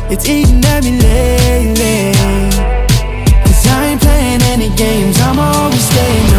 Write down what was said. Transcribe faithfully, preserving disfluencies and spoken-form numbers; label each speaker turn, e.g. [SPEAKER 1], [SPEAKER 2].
[SPEAKER 1] it's eating at me lately. Cause I ain't playing any games, I'm always staying